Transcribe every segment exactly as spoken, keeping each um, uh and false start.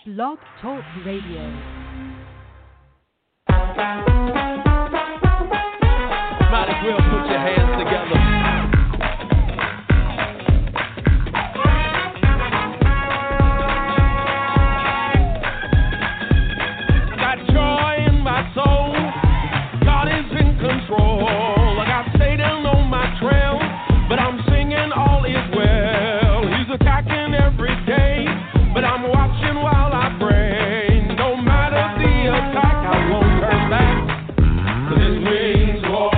Blog Talk Radio. Might as well put your hands together. Got joy in my soul. God is in control. I got Satan on my trail, but I'm singing all is well. He's attacking every day, but I'm watching while I pray. No matter the attack, I won't turn back. 'Cause this means war.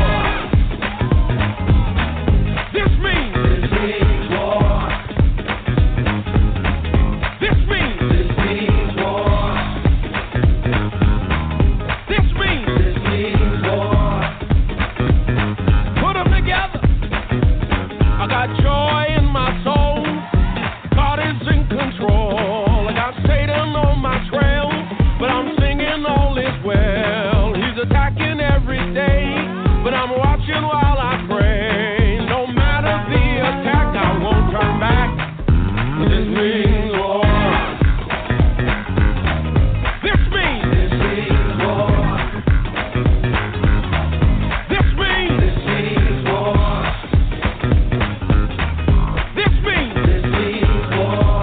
This means this means war. This means this means war. This means this means war. Put them together. I got joy in my soul. God is in control. I got Satan on my trail, but I'm singing all is well. He's attacking every day, but I'm watching while I pray. No matter the attack, I won't turn back. This means war. This means this means war. This means this means war. This means this means war.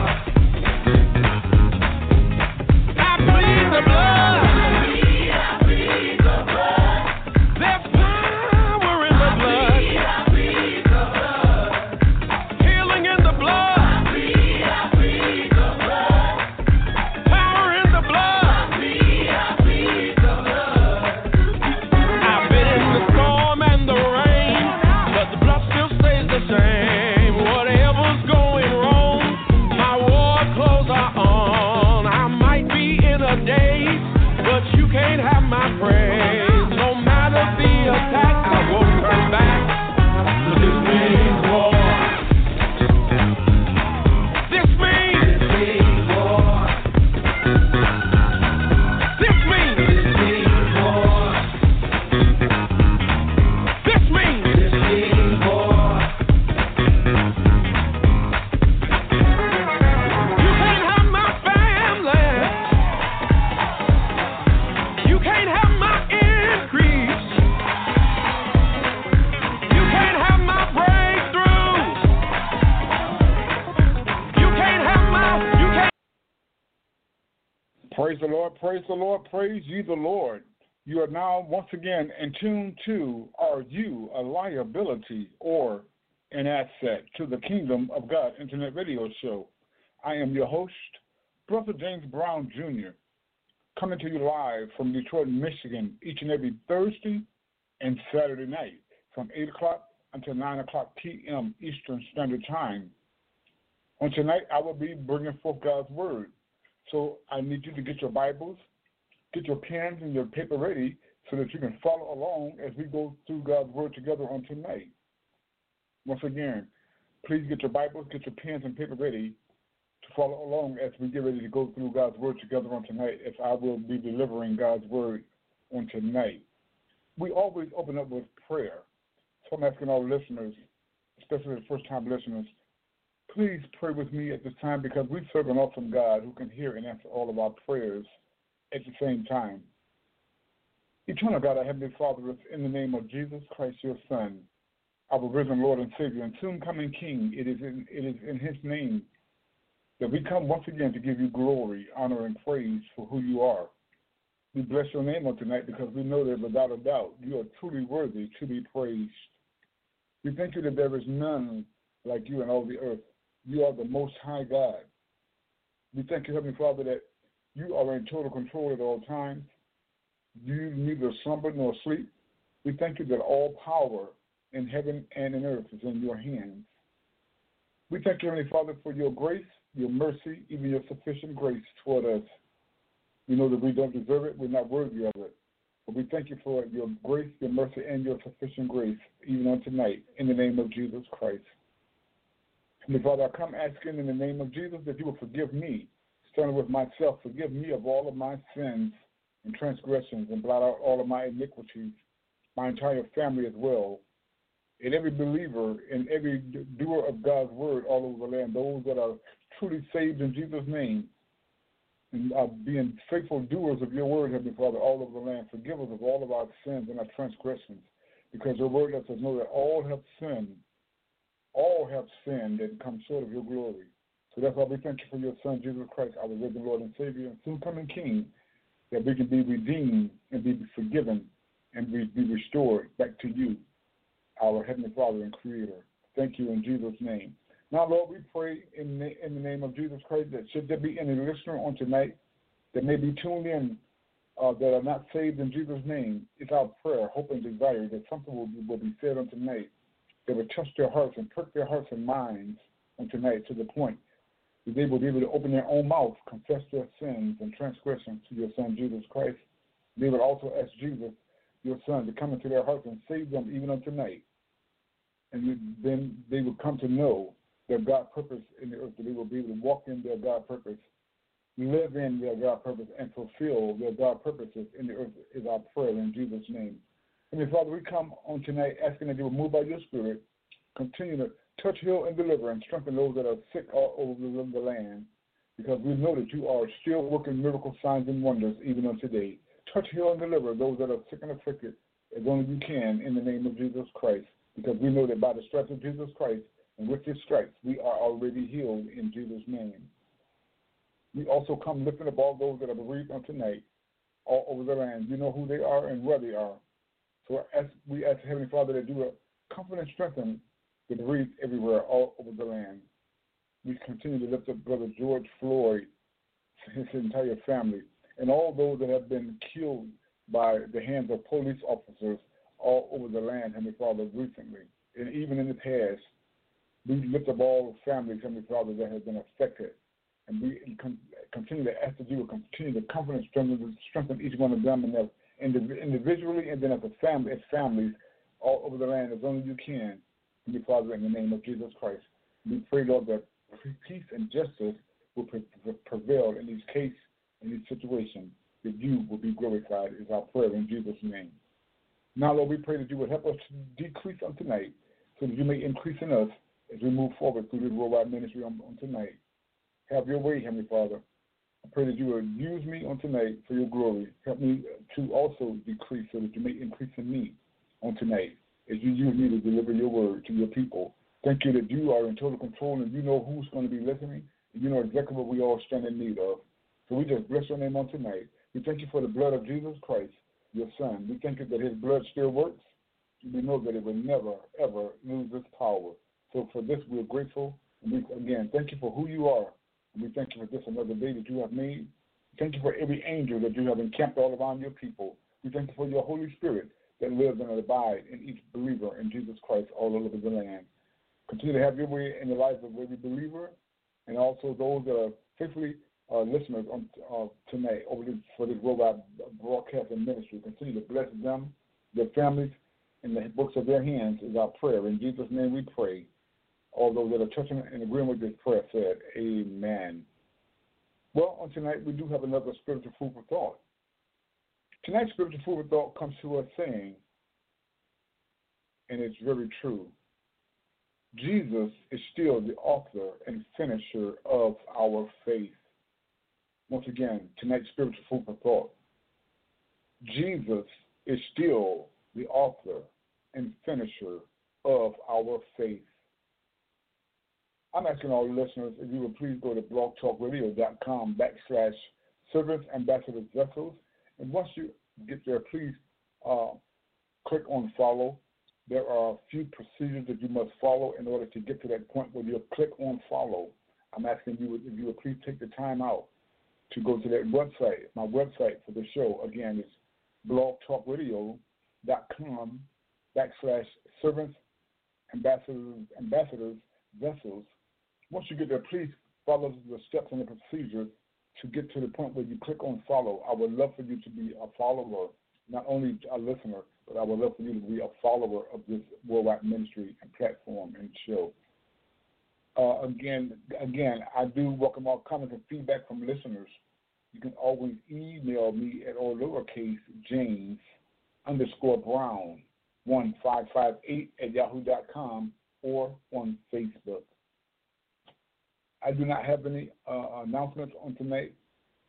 I bleed the blood. I bleed the blood. There's power in the blood. I bleed the blood. Healing in the blood. I bleed, I bleed the blood. Power in the blood. I bleed, I bleed the blood. I've been in the storm and the rain, but the blood still stays the same. Whatever's going wrong, my war clothes are on. I might be in a daze, but you can't have my praise. No matter the attack, I won't turn back. 'Cause this means war. This means this means war. This means this means war. This means this means war. You can't have my family. You can't have my increase. You can't have my breakthrough. You can't have my, you can't. Praise the Lord, praise the Lord, praise ye the Lord. You are now once again in tune to Are You a Liability or an Asset to the Kingdom of God Internet Radio Show. I am your host, Brother James Brown Junior, coming to you live from Detroit, Michigan, each and every Thursday and Saturday night from eight o'clock until nine o'clock p.m. Eastern Standard Time. On tonight, I will be bringing forth God's Word. So I need you to get your Bibles, get your pens and your paper ready so that you can follow along as we go through God's Word together on tonight. Once again, please get your Bibles, get your pens and paper ready to follow along as we get ready to go through God's Word together on tonight, as I will be delivering God's Word on tonight. We always open up with prayer. So I'm asking all listeners, especially the first-time listeners, please pray with me at this time because we serve an awesome God who can hear and answer all of our prayers at the same time. Eternal God, our Heavenly Father, it's in the name of Jesus Christ, your Son, our risen Lord and Savior, and soon coming King. It is in, it is in his name that we come once again to give you glory, honor, and praise for who you are. We bless your name on tonight because we know that without a doubt you are truly worthy to be praised. We thank you that there is none like you in all the earth. You are the Most High God. We thank you, Heavenly Father, that you are in total control at all times. You neither slumber nor sleep. We thank you that all power in heaven and in earth is in your hands. We thank you, Heavenly Father, for your grace, your mercy, even your sufficient grace toward us. We know that we don't deserve it. We're not worthy of it. But we thank you for your grace, your mercy, and your sufficient grace, even on tonight, in the name of Jesus Christ. Heavenly Father, I come asking in the name of Jesus that you will forgive me, starting with myself. Forgive me of all of my sins and transgressions and blot out all of my iniquities, my entire family as well, and every believer and every doer of God's word all over the land, those that are truly saved in Jesus' name. and uh, being faithful doers of your word, Heavenly Father, all over the land. Forgive us of all of our sins and our transgressions, because your word lets us know that all have sinned, all have sinned and come short of your glory. So that's why we thank you for your Son, Jesus Christ, our risen Lord and Savior, and soon coming King, that we can be redeemed and be forgiven and be, be restored back to you, our Heavenly Father and Creator. Thank you in Jesus' name. Now, Lord, we pray in the, in the name of Jesus Christ that should there be any listener on tonight that may be tuned in uh, that are not saved in Jesus' name, it's our prayer, hope, and desire that something will be, will be said on tonight that will touch their hearts and prick their hearts and minds on tonight to the point that they will be able to open their own mouth, confess their sins and transgressions to your Son, Jesus Christ. They will also ask Jesus, your Son, to come into their hearts and save them even on tonight. And then they will come to know their God purpose in the earth, that they will be able to walk in their God purpose, live in their God purpose, and fulfill their God purposes in the earth is our prayer in Jesus' name. And Father, we come on tonight asking that you will move by your Spirit, continue to touch, heal, and deliver, and strengthen those that are sick all over the land, because we know that you are still working miracle signs and wonders even on today. Touch, heal, and deliver those that are sick and afflicted as only you can in the name of Jesus Christ, because we know that by the stripes of Jesus Christ and with his stripes we are already healed in Jesus' name. We also come lifting up all those that are bereaved on tonight all over the land. You know who they are and where they are. So as we ask Heavenly Father that you will comfort and strengthen the bereaved everywhere all over the land. We continue to lift up Brother George Floyd, his entire family, and all those that have been killed by the hands of police officers all over the land, Heavenly Father, recently. And even in the past, we lift up all families, Heavenly Father, that have been affected. And we continue to ask that you will continue to comfort and strengthen, strengthen each one of them and their, individually and then as a family, as families all over the land as only you can, Heavenly Father, in the name of Jesus Christ. We pray, Lord, that peace and justice will prevail in each case, in each situation, that you will be glorified is our prayer in Jesus' name. Now, Lord, we pray that you would help us to decrease on tonight so that you may increase in us as we move forward through this worldwide ministry on, on tonight. Have your way, Heavenly Father. I pray that you will use me on tonight for your glory. Help me to also decrease so that you may increase in me on tonight as you use me to deliver your word to your people. Thank you that you are in total control and you know who's going to be listening, and you know exactly what we all stand in need of. So we just bless your name on tonight. We thank you for the blood of Jesus Christ, your Son. We thank you that his blood still works. We know that it will never, ever lose its power. So for this, we're grateful. And we, again, thank you for who you are. And we thank you for this another day that you have made. Thank you for every angel that you have encamped all around your people. We thank you for your Holy Spirit that lives and abides in each believer in Jesus Christ all over the land. Continue to have your way in the lives of every believer and also those that are faithfully uh, listeners on uh, tonight over this, for this worldwide broadcast and ministry. Continue to bless them, their families, and the books of their hands is our prayer. In Jesus' name we pray. All those that are touching and agreeing with this prayer said, amen. Well, on tonight we do have another spiritual food for thought. Tonight's spiritual food for thought comes to us saying, and it's very true, Jesus is still the author and finisher of our faith. Once again, tonight's spiritual food for thought. Jesus is still the author and finisher of our faith. I'm asking all the listeners if you would please go to blogtalkradio.com backslash servants, ambassadors, vessels. And once you get there, please uh, click on follow. There are a few procedures that you must follow in order to get to that point where you'll click on follow. I'm asking you if you would please take the time out to go to that website. My website for the show, again, is blogtalkradio.com backslash servants, ambassadors, ambassadors, vessels. Once you get there, please follow the steps and the procedures to get to the point where you click on follow. I would love for you to be a follower, not only a listener, but I would love for you to be a follower of this worldwide ministry and platform and show. Uh, again, again, I do welcome all comments and feedback from listeners. You can always email me at all lowercase James underscore Brown one five five eight at yahoo dot com or on Facebook. I do not have any uh, announcements on tonight.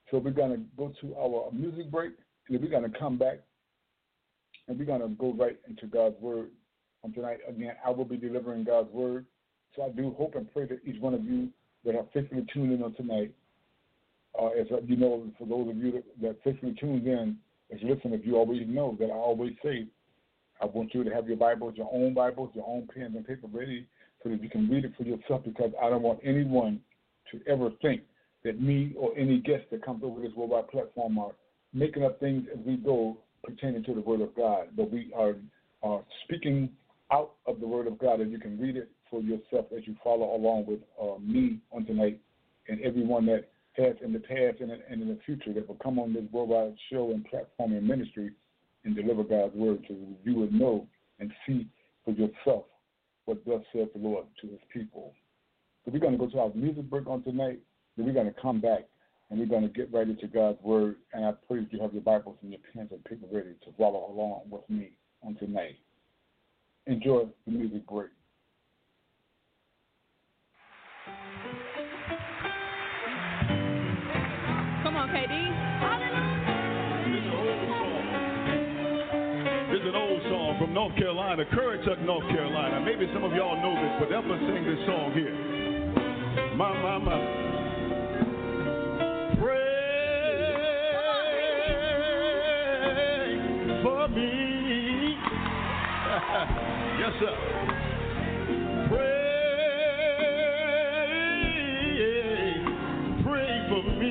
So we're going to go to our music break, and then we're going to come back, and we're going to go right into God's Word on tonight. Again, I will be delivering God's Word. So I do hope and pray that each one of you that have faithfully tuned in on tonight, uh, as you know, for those of you that, that faithfully tuned in, as listeners, you always know that I always say, I want you to have your Bibles, your own Bibles, your own pens and paper ready so that you can read it for yourself, because I don't want anyone to ever think that me or any guest that comes over this worldwide platform are making up things as we go pertaining to the Word of God. But we are, are speaking out of the Word of God, and you can read it for yourself as you follow along with uh, me on tonight and everyone that has in the past and in, and in the future that will come on this worldwide show and platform and ministry and deliver God's Word, so you would know and see for yourself what thus saith the Lord to his people. So we're going to go to our music break on tonight, then we're going to come back and we're going to get right into God's Word, and I pray that you have your Bibles and your pens and paper ready to follow along with me on tonight. Enjoy the music break. Come on, K D. It's an old song. It's an old song from North Carolina, Currituck, North Carolina. Maybe some of y'all know this, but help us sing this song here. My, my, my. Pray for me. Yes, sir. Pray, pray for me.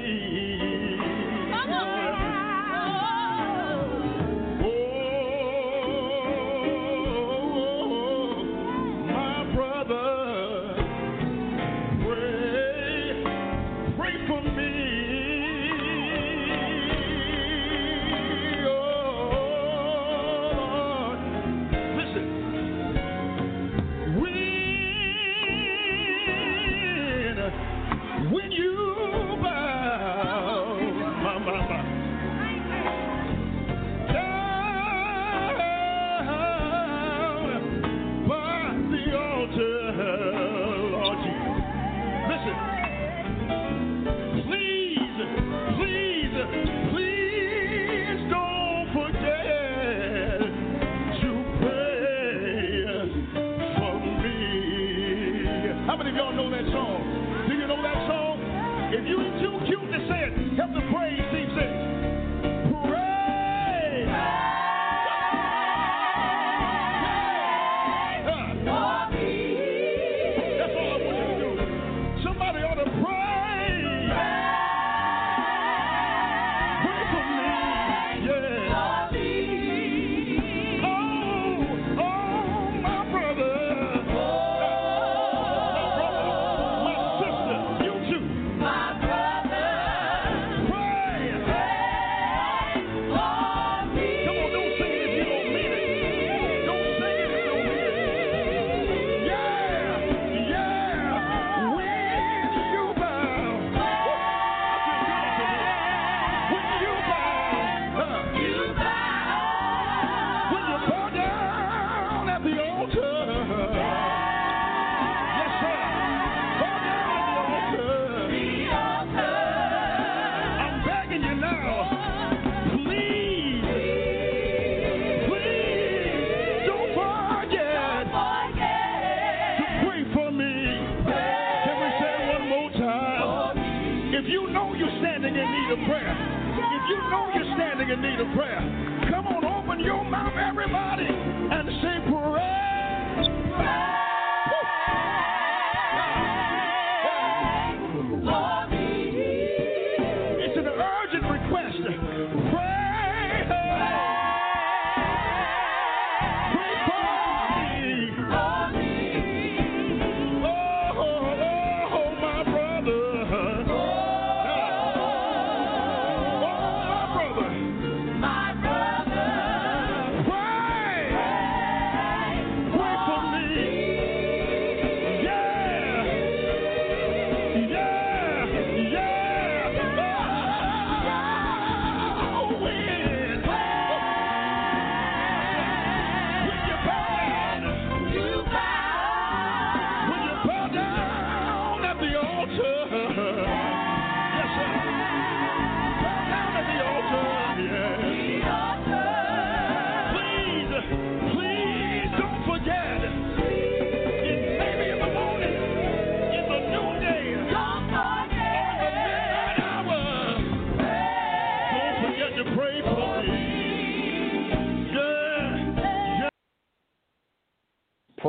My brother, pray.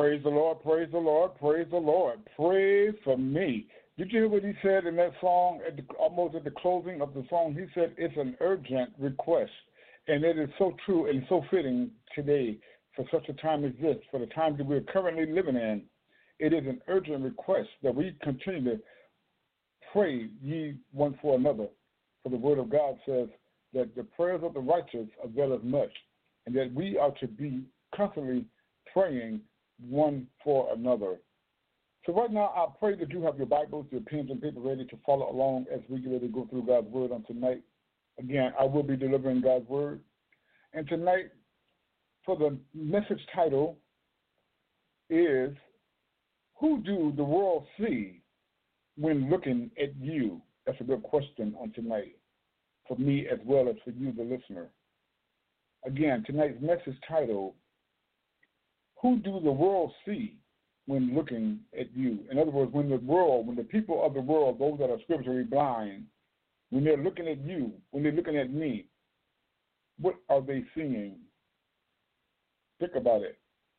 Praise the Lord, praise the Lord, praise the Lord. Pray for me. Did you hear what he said in that song, at the, almost at the closing of the song? He said it's an urgent request. And it is so true and so fitting today for such a time as this, for the time that we're currently living in. It is an urgent request that we continue to pray ye one for another. For the word of God says that the prayers of the righteous avail much, and that we are to be constantly praying one for another. So right now, I pray that you have your Bibles, your pens and paper ready to follow along as we get ready to go through God's word on tonight. Again, I will be delivering God's word. And tonight, for the message title is, who do the world see when looking at you? That's a good question on tonight, for me as well as for you, the listener. Again, tonight's message title, who do the world see when looking at you? In other words, when the world, when the people of the world, those that are spiritually blind, when they're looking at you, when they're looking at me, what are they seeing? Think about it.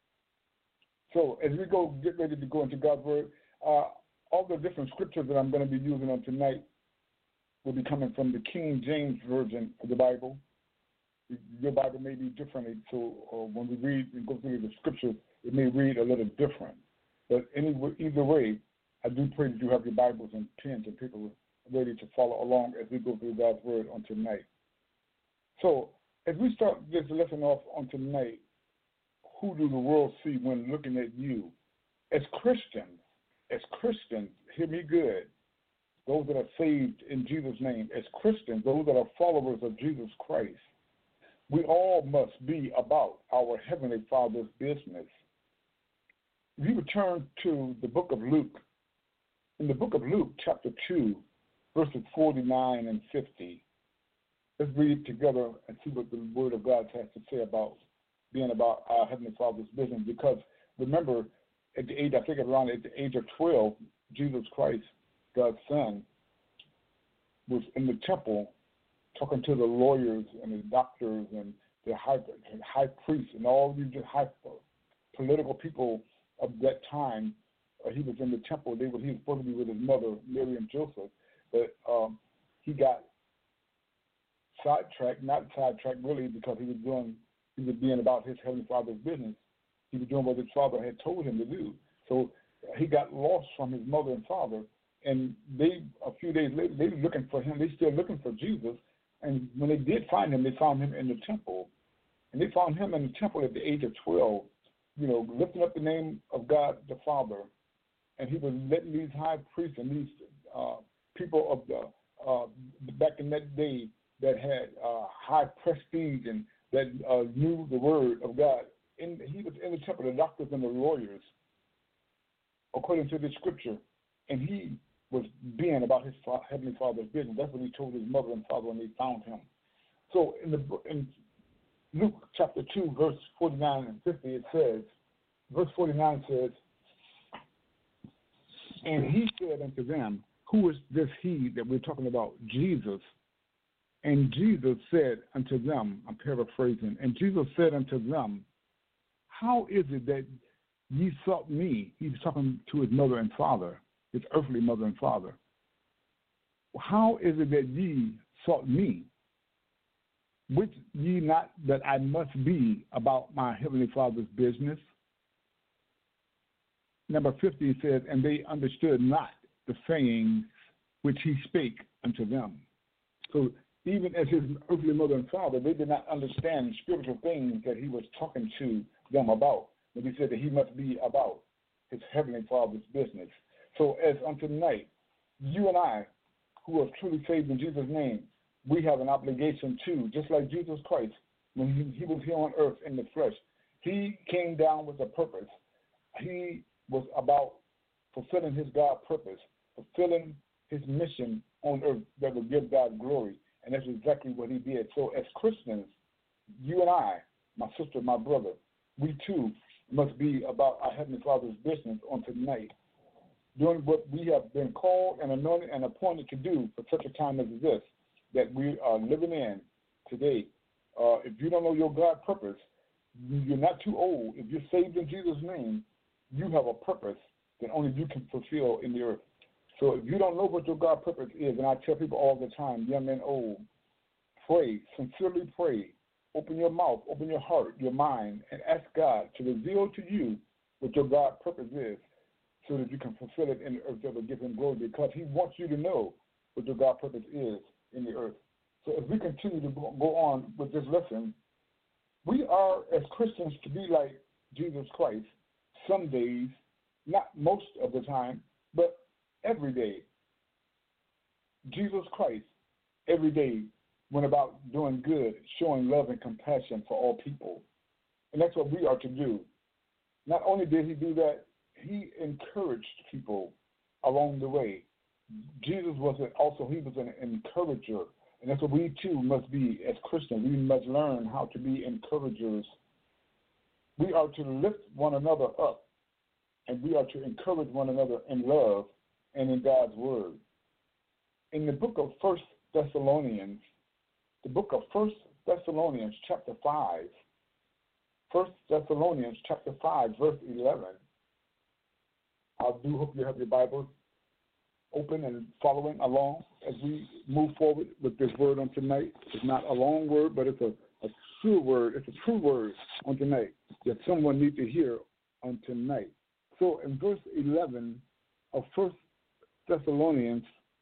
So as we go, get ready to go into God's word, uh, all the different scriptures that I'm going to be using on tonight will be coming from the King James Version of the Bible. Your Bible may be different, so uh, when we read and go through the scriptures, it may read a little different. But anyway, either way, I do pray that you have your Bibles and pens and paper ready to follow along as we go through God's word on tonight. So as we start this lesson off on tonight, who do the world see when looking at you? As Christians, as Christians, hear me good, those that are saved in Jesus' name, as Christians, those that are followers of Jesus Christ, we all must be about our Heavenly Father's business. If you return to the book of Luke, in the book of Luke, chapter two, verses forty-nine and fifty, let's read it together and see what the Word of God has to say about being about our Heavenly Father's business. Because remember, at the age, I think around at the age of twelve, Jesus Christ, God's Son, was in the temple talking to the lawyers and the doctors and the high, high priests and all these high political people of that time. Uh, he was in the temple. They were, he was supposed to be with his mother, Mary and Joseph, but um, he got sidetracked, not sidetracked really, because he was doing, he was being about his Heavenly Father's business. He was doing what his father had told him to do. So he got lost from his mother and father, and they, a few days later, they were looking for him. They still looking for Jesus. And when they did find him, they found him in the temple. And they found him in the temple at the age of twelve, you know, lifting up the name of God the Father. And he was letting these high priests and these uh, people of the, uh, back in that day that had uh, high prestige and that uh, knew the word of God. And he was in the temple, the doctors and the lawyers, according to the scripture. And he was being about his Heavenly Father's business. That's what he told his mother and father when they found him. So in the in Luke chapter two, verse forty-nine and fifty, it says, verse forty-nine says, and he said unto them, who is this he that we're talking about? Jesus. And Jesus said unto them, I'm paraphrasing, and Jesus said unto them, how is it that ye sought me? He was talking to his mother and father, his earthly mother and father. How is it that ye sought me? Which ye not that I must be about my Heavenly Father's business? Number fifty says, and they understood not the sayings which he spake unto them. So even as his earthly mother and father, they did not understand spiritual things that he was talking to them about. But he said that he must be about his Heavenly Father's business. So as on tonight, you and I, who are truly saved in Jesus' name, we have an obligation too, just like Jesus Christ, when he, he was here on earth in the flesh, he came down with a purpose. He was about fulfilling his God purpose, fulfilling his mission on earth that would give God glory. And that's exactly what he did. So as Christians, you and I, my sister, my brother, we too must be about our Heavenly Father's business on tonight, doing what we have been called and anointed and appointed to do for such a time as this that we are living in today. Uh, if you don't know your God purpose, you're not too old. If you're saved in Jesus' name, you have a purpose that only you can fulfill in the earth. So if you don't know what your God purpose is, and I tell people all the time, young and old, pray, sincerely pray. Open your mouth, open your heart, your mind, and ask God to reveal to you what your God purpose is so that you can fulfill it in the earth that will give him glory, because he wants you to know what your God purpose is in the earth. So if we continue to go on with this lesson, we are, as Christians, to be like Jesus Christ some days, not most of the time, but every day. Jesus Christ, every day, went about doing good, showing love and compassion for all people. And that's what we are to do. Not only did he do that, he encouraged people along the way. Jesus was also, he was an encourager. And that's what we too must be as Christians. We must learn how to be encouragers. We are to lift one another up, and we are to encourage one another in love and in God's word. In the book of First Thessalonians, the book of First Thessalonians chapter five, First Thessalonians chapter five, verse eleven. I do hope you have your Bible open and following along as we move forward with this word on tonight. It's not a long word, but it's a, a true word. It's a true word on tonight that someone needs to hear on tonight. So in verse eleven of First Thessalonians,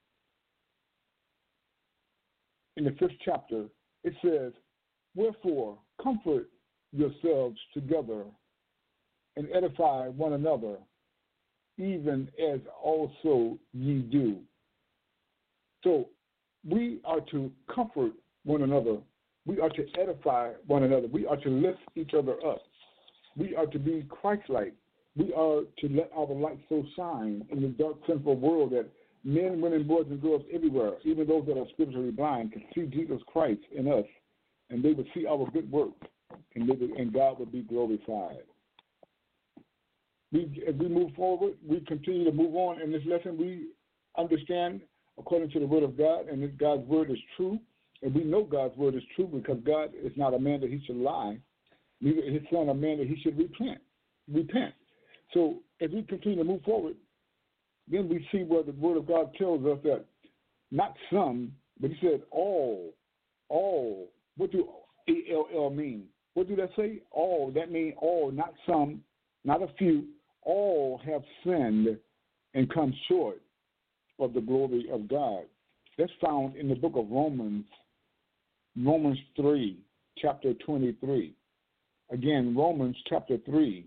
in the fifth chapter, it says, "Wherefore, comfort yourselves together and edify one another, even as also ye do." So we are to comfort one another. We are to edify one another. We are to lift each other up. We are to be Christ-like. We are to let our light so shine in the dark, sinful world that men, women, boys, and girls everywhere, even those that are spiritually blind, can see Jesus Christ in us, and they would see our good work, and, they would, and God would be glorified. We, as we move forward, we continue to move on in this lesson. We understand according to the word of God, and that God's word is true, and we know God's word is true because God is not a man that he should lie, neither is his son a man that he should repent. Repent. So as we continue to move forward, then we see where the word of God tells us that not some, but he said all, all. What do A L L mean? What do that say? All. That means all, not some, not a few. All have sinned and come short of the glory of God. That's found in the book of Romans, Romans three, chapter twenty-three. Again, Romans chapter three,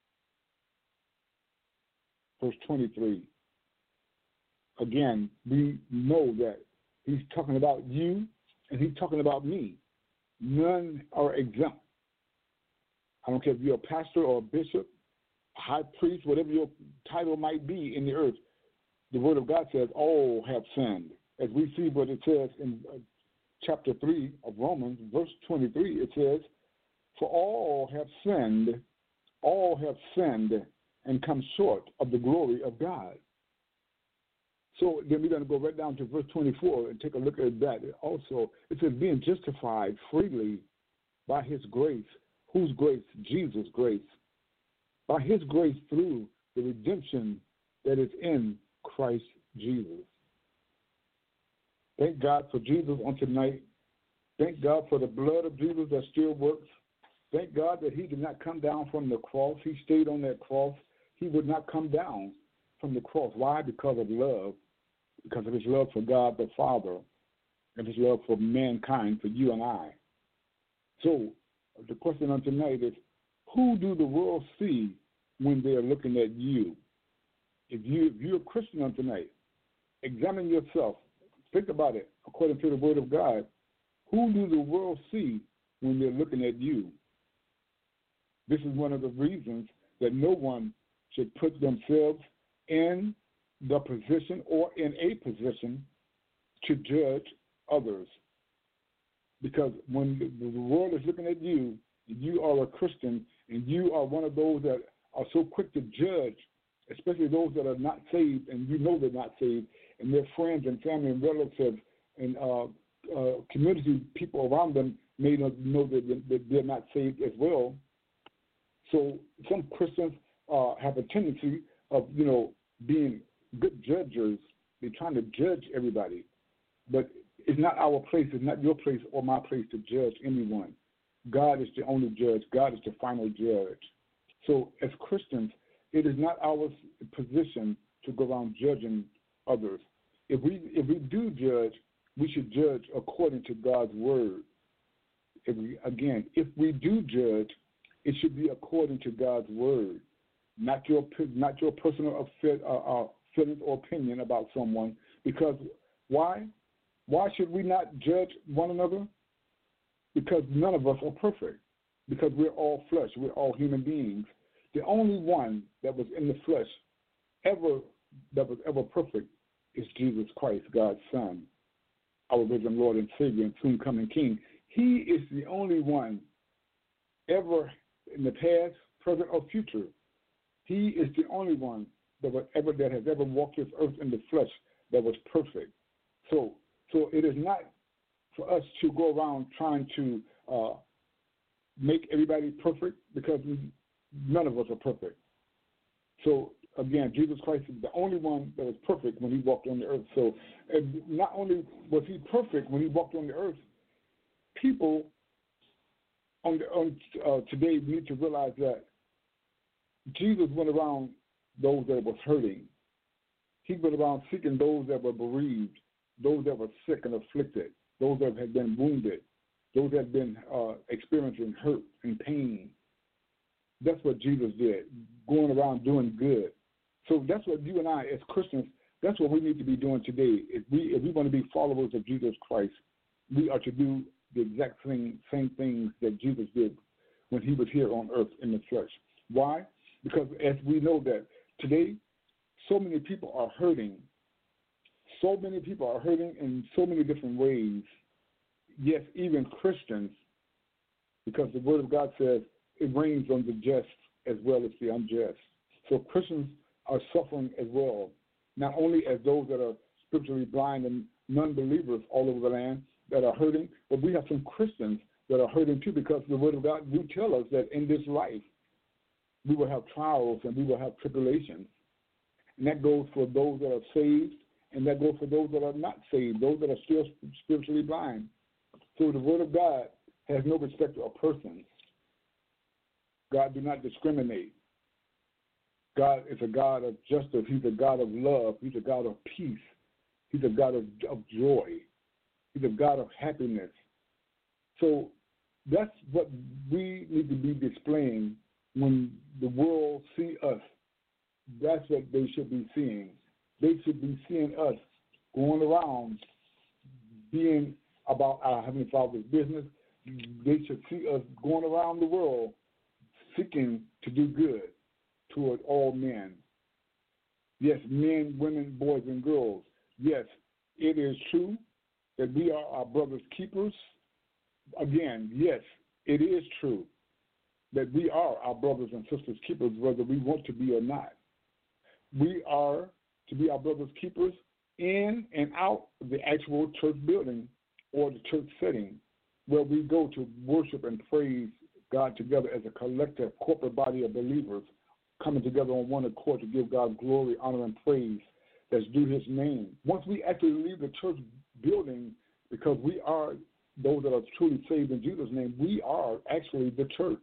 verse twenty-three. Again, we know that he's talking about you and he's talking about me. None are exempt. I don't care if you're a pastor or a bishop, a high priest, whatever your title might be in the earth. The word of God says all have sinned. As we see what it says in chapter three of Romans, verse twenty-three, it says, "For all have sinned, all have sinned and come short of the glory of God." So then we're going to go right down to verse twenty-four and take a look at that. Also, it says, "Being justified freely by his grace." Whose grace? Jesus' grace. By his grace through the redemption that is in Christ Jesus. Thank God for Jesus on tonight. Thank God for the blood of Jesus that still works. Thank God that he did not come down from the cross. He stayed on that cross. He would not come down from the cross. Why? Because of love. Because of his love for God the Father and his love for mankind, for you and I. So the question on tonight is, who do the world see when they are looking at you? If, you, if you're a Christian on tonight, examine yourself. Think about it according to the word of God. Who do the world see when they're looking at you? This is one of the reasons that no one should put themselves in the position or in a position to judge others. Because when the, the world is looking at you, you are a Christian, and you are one of those that are so quick to judge, especially those that are not saved, and you know they're not saved, and their friends and family and relatives and uh, uh, community people around them may not know that, that they're not saved as well. So some Christians uh, have a tendency of, you know, being good judges. They're trying to judge everybody. But it's not our place, it's not your place or my place to judge anyone. God is the only judge. God is the final judge. So as Christians, it is not our position to go around judging others. If we if we do judge, we should judge according to God's word. If we, again, if we do judge, it should be according to God's word, not your not your personal upset, uh, uh, feelings or opinion about someone. Because why? Why should we not judge one another? Because none of us are perfect. Because we're all flesh. We're all human beings. The only one that was in the flesh ever that was ever perfect is Jesus Christ, God's Son, our risen Lord and Savior and soon coming King. He is the only one ever in the past, present, or future. He is the only one that was ever that has ever walked this earth in the flesh that was perfect. So, so it is not for us to go around trying to uh, make everybody perfect, because none of us are perfect. So again, Jesus Christ is the only one that was perfect when he walked on the earth. So and not only was he perfect when he walked on the earth, people on, the, on uh, today need to realize that Jesus went around those that was hurting. He went around seeking those that were bereaved, those that were sick and afflicted, those that had been wounded, those that had been uh, experiencing hurt and pain. That's what Jesus did, going around doing good. So that's what you and I, as Christians, that's what we need to be doing today. If we if we want to be followers of Jesus Christ, we are to do the exact same, same things that Jesus did when he was here on earth in the flesh. Why? Because as we know that today, so many people are hurting. So many people are hurting in so many different ways. Yes, even Christians, because the Word of God says it rains on the just as well as the unjust. So Christians are suffering as well, not only as those that are spiritually blind and non-believers all over the land that are hurting, but we have some Christians that are hurting too, because the Word of God do tell us that in this life we will have trials and we will have tribulations. And that goes for those that are saved, and that goes for those that are not saved, those that are still spiritually blind. So the Word of God has no respect of persons. God do not discriminate. God is a God of justice. He's a God of love. He's a God of peace. He's a God of, of joy. He's a God of happiness. So that's what we need to be displaying when the world see us. That's what they should be seeing. They should be seeing us going around being about our Heavenly Father's business. They should see us going around the world seeking to do good toward all men. Yes, men, women, boys, and girls. Yes, it is true that we are our brother's keepers. Again, yes, it is true that we are our brothers and sisters' keepers, whether we want to be or not. We are to be our brothers' keepers in and out of the actual church building or the church setting, where we go to worship and praise God together as a collective corporate body of believers coming together on one accord to give God glory, honor, and praise that's due his name. Once we actually leave the church building, because we are those that are truly saved in Jesus' name, we are actually the church.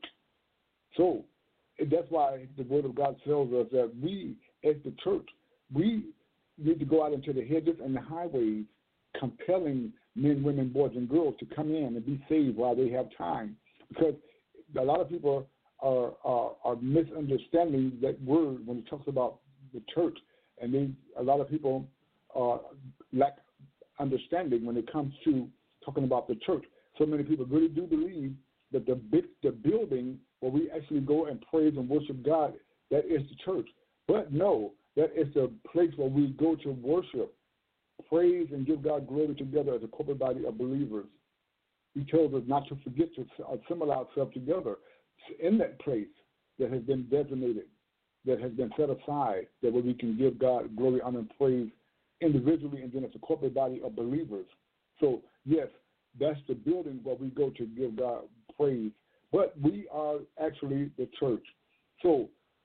So that's why the Word of God tells us that we, as the church, we need to go out into the hedges and the highways, compelling men, women, boys, and girls to come in and be saved while they have time. Because a lot of people are, are, are misunderstanding that word when it talks about the church, and they, a lot of people uh, lack understanding when it comes to talking about the church. So many people really do believe that the big, the building where we actually go and praise and worship God, that is the church. But no, that is the place where we go to worship, praise, and give God glory together as a corporate body of believers. He tells us not to forget to assemble ourselves together in that place that has been designated, that has been set aside, that way we can give God glory, honor, and praise individually and then as a corporate body of believers. So, yes, that's the building where we go to give God praise. But we are actually the church. So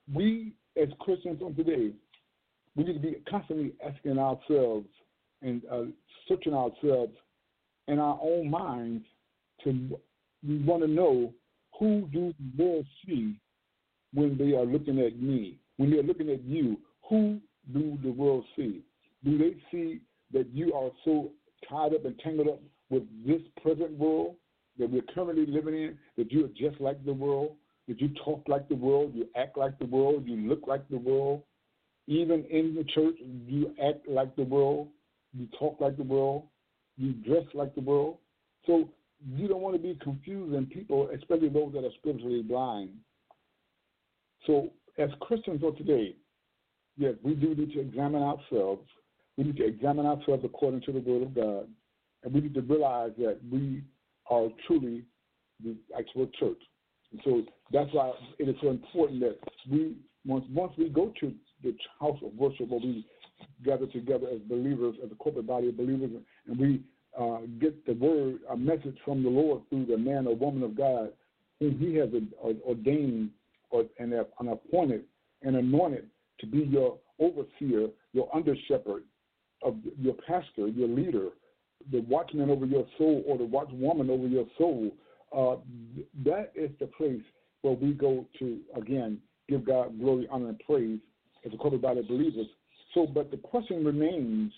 we as Christians on today, we need to be constantly asking ourselves and uh, searching ourselves in our own minds to, we want to know, who do the world see when they are looking at me? When they're looking at you, who do the world see? Do they see that you are so tied up and tangled up with this present world that we're currently living in, that you are just like the world, that you talk like the world, you act like the world, you look like the world? Even in the church, you act like the world, you talk like the world, you dress like the world. So you don't want to be confusing people, especially those that are spiritually blind. So as Christians of today, yes, we do need to examine ourselves. We need to examine ourselves according to the Word of God. And we need to realize that we are truly the actual church. And so that's why it is so important that we, once, once we go to the house of worship where we gather together as believers, as a corporate body of believers, and we uh, get the word, a message from the Lord through the man or woman of God whom he has ordained or, and, and appointed and anointed to be your overseer, your under shepherd, of your pastor, your leader, the watchman over your soul, or the watchwoman over your soul. Uh, that is the place where we go to, again, give God glory, honor, and praise as a corporate body of believers. So, but the question remains,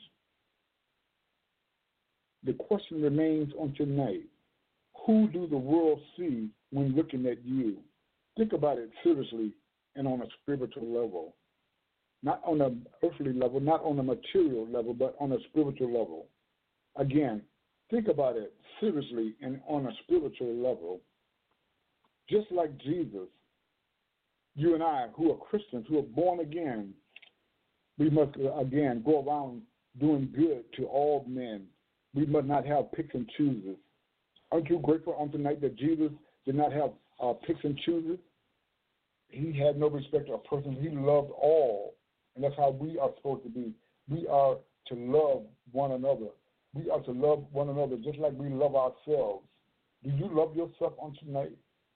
the question remains on tonight, who do the world see when looking at you? Think about it seriously and on a spiritual level. Not on an earthly level, not on a material level, but on a spiritual level. Again, think about it seriously and on a spiritual level. Just like Jesus, you and I, who are Christians, who are born again, we must, again, go around doing good to all men. We must not have picks and chooses. Aren't you grateful on tonight that Jesus did not have uh, picks and chooses? He had no respect of persons. He loved all. And that's how we are supposed to be. We are to love one another. We are to love one another just like we love ourselves. Do you love yourself on tonight?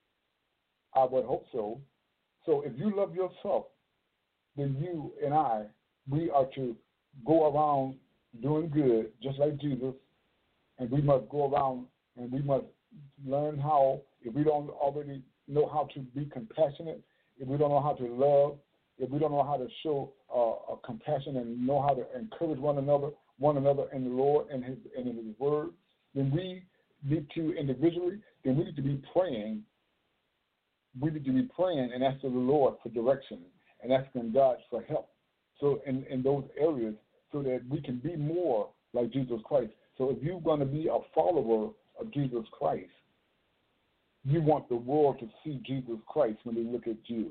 I would hope so. So if you love yourself, then you and I, we are to go around doing good just like Jesus. And we must go around and we must learn how, if we don't already know how to be compassionate, if we don't know how to love, if we don't know how to show uh, compassion and know how to encourage one another, one another in the Lord and His and in His Word, then we need to individually, then we need to be praying. We need to be praying and asking the Lord for direction and asking God for help. So in, in those areas, so that we can be more like Jesus Christ. So if you're going to be a follower of Jesus Christ, you want the world to see Jesus Christ when they look at you.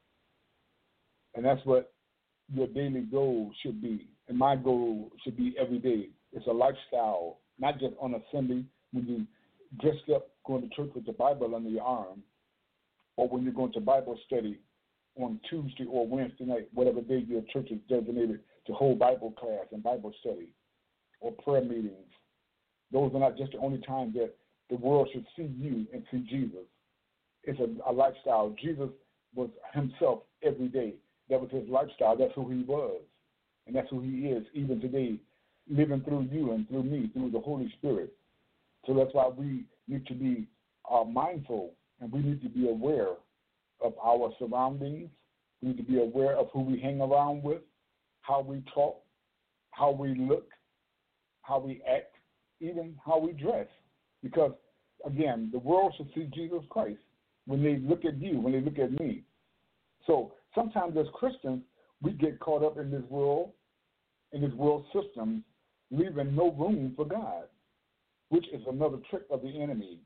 And that's what your daily goal should be. And my goal should be every day. It's a lifestyle, not just on a Sunday when you dressed up going to church with the Bible under your arm, or when you're going to Bible study on Tuesday or Wednesday night, whatever day your church is designated to hold Bible class and Bible study or prayer meetings. Those are not just the only times that the world should see you and see Jesus. It's a, a lifestyle. Jesus was himself every day. That was his lifestyle. That's who he was. And that's who he is even today, living through you and through me, through the Holy Spirit. So that's why we need to be uh, mindful and we need to be aware of our surroundings. We need to be aware of who we hang around with, how we talk, how we look, how we act, even how we dress. Because, again, the world should see Jesus Christ when they look at you, when they look at me. So sometimes as Christians, we get caught up in this world, in this world system, leaving no room for God, which is another trick of the enemy.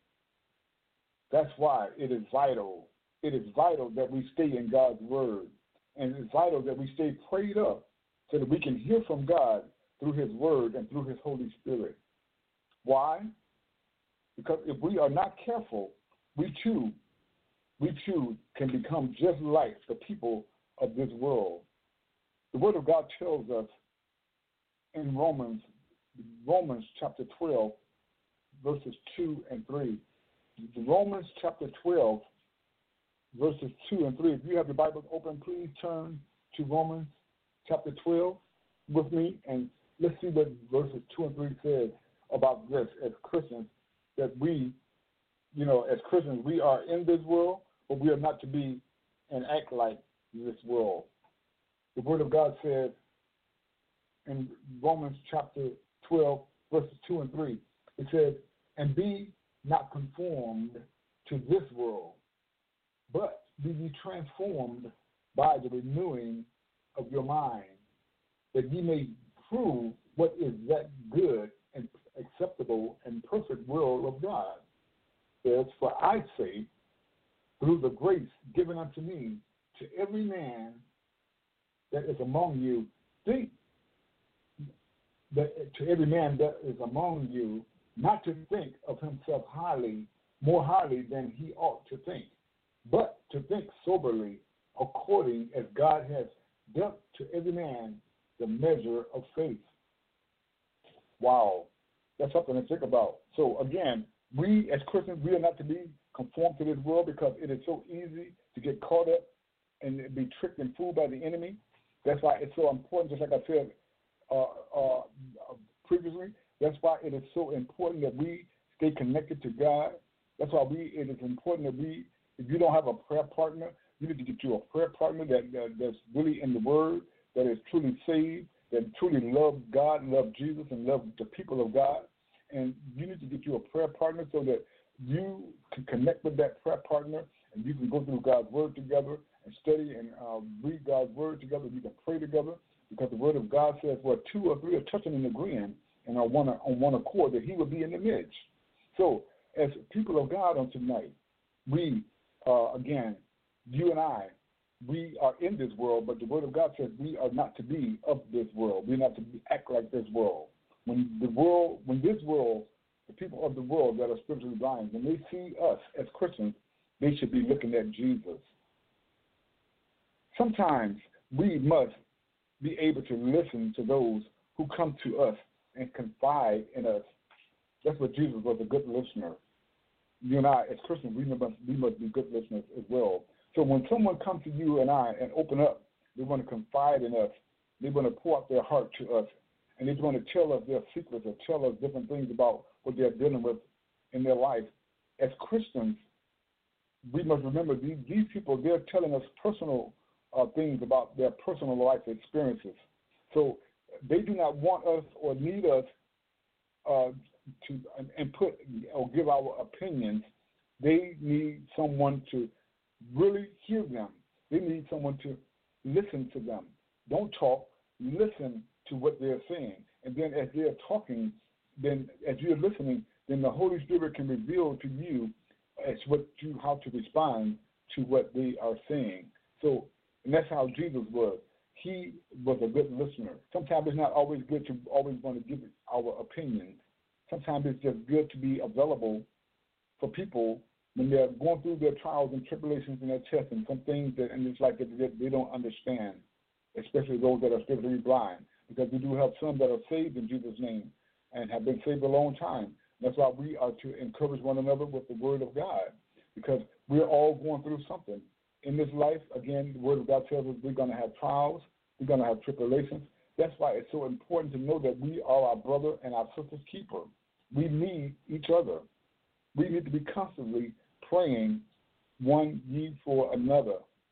That's why it is vital. It is vital that we stay in God's word. And it's vital that we stay prayed up so that we can hear from God through his word and through his Holy Spirit. Why? Because if we are not careful, we too, we too can become just like the people of this world. The word of God tells us in Romans, Romans chapter twelve, verses two and three. Romans chapter twelve, verses two and three. If you have your Bibles open, please turn to Romans chapter twelve with me, and let's see what verses two and three says about this as Christians, that we, you know, as Christians, we are in this world, but we are not to be and act like this world. The Word of God says in Romans chapter twelve, verses two and three, it says, and be not conformed to this world, but be ye transformed by the renewing of your mind, that ye may prove what is that good and acceptable and perfect will of God. It says, for I say, through the grace given unto me, to every man that is among you, think that to every man that is among you, not to think of himself highly, more highly than he ought to think, but to think soberly, according as God has dealt to every man the measure of faith. Wow, that's something to think about. So again, we as Christians, we are not to be conformed to this world because it is so easy to get caught up and be tricked and fooled by the enemy. That's why it's so important, just like I said uh, uh, previously, that's why it is so important that we stay connected to God. That's why we. It is important that we, if you don't have a prayer partner, you need to get you a prayer partner that, that that's really in the Word, that is truly saved, that truly love God, love Jesus, and love the people of God. And you need to get you a prayer partner so that you can connect with that prayer partner and you can go through God's Word together and study and uh, read God's Word together. You can pray together because the Word of God says, well, two or three are touching and agreeing and on one, on one accord, that He will be in the midst. So as people of God on tonight, we, uh, again, you and I, we are in this world, but the Word of God says we are not to be of this world. We're not to be, act like this world. When the world, when this world, the people of the world that are spiritually blind, when they see us as Christians, they should be looking at Jesus. Sometimes we must be able to listen to those who come to us and confide in us. That's what Jesus was, a good listener. You and I, as Christians, we must, we must be good listeners as well. So when someone comes to you and I and open up, they want to confide in us. They want to pour out their heart to us, and they want to tell us their secrets or tell us different things about what they're dealing with in their life. As Christians, we must remember these, these people, they're telling us personal uh, things about their personal life experiences. So they do not want us or need us uh, to input or give our opinions. They need someone to really hear them. They need someone to listen to them. Don't talk, listen to what they're saying. And then as they're talking, then as you're listening, then the Holy Spirit can reveal to you as what you how to respond to what they are saying. So, and that's how Jesus was. He was a good listener. Sometimes it's not always good to always want to give our opinions. Sometimes it's just good to be available for people when they're going through their trials and tribulations and their tests and some things that, and it's like that they don't understand, especially those that are spiritually blind, because we do have some that are saved in Jesus' name and have been saved a long time. That's why we are to encourage one another with the Word of God, because we're all going through something. In this life, again, the Word of God tells us we're going to have trials, we're going to have tribulations. That's why it's so important to know that we are our brother and our sister's keeper. We need each other. We need to be constantly praying one ye for another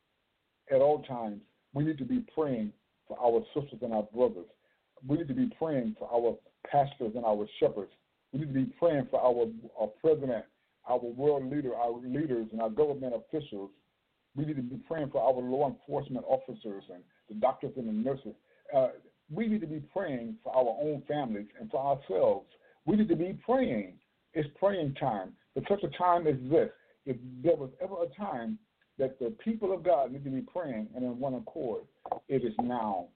at all times. We need to be praying for our sisters and our brothers. We need to be praying for our pastors and our shepherds. We need to be praying for our, our president, our world leader, our leaders, and our government officials. We need to be praying for our law enforcement officers and the doctors and the nurses. Uh, we need to be praying for our own families and for ourselves. We need to be praying. It's praying time. For such a time as this, if there was ever a time that the people of God need to be praying and in one accord, it is now.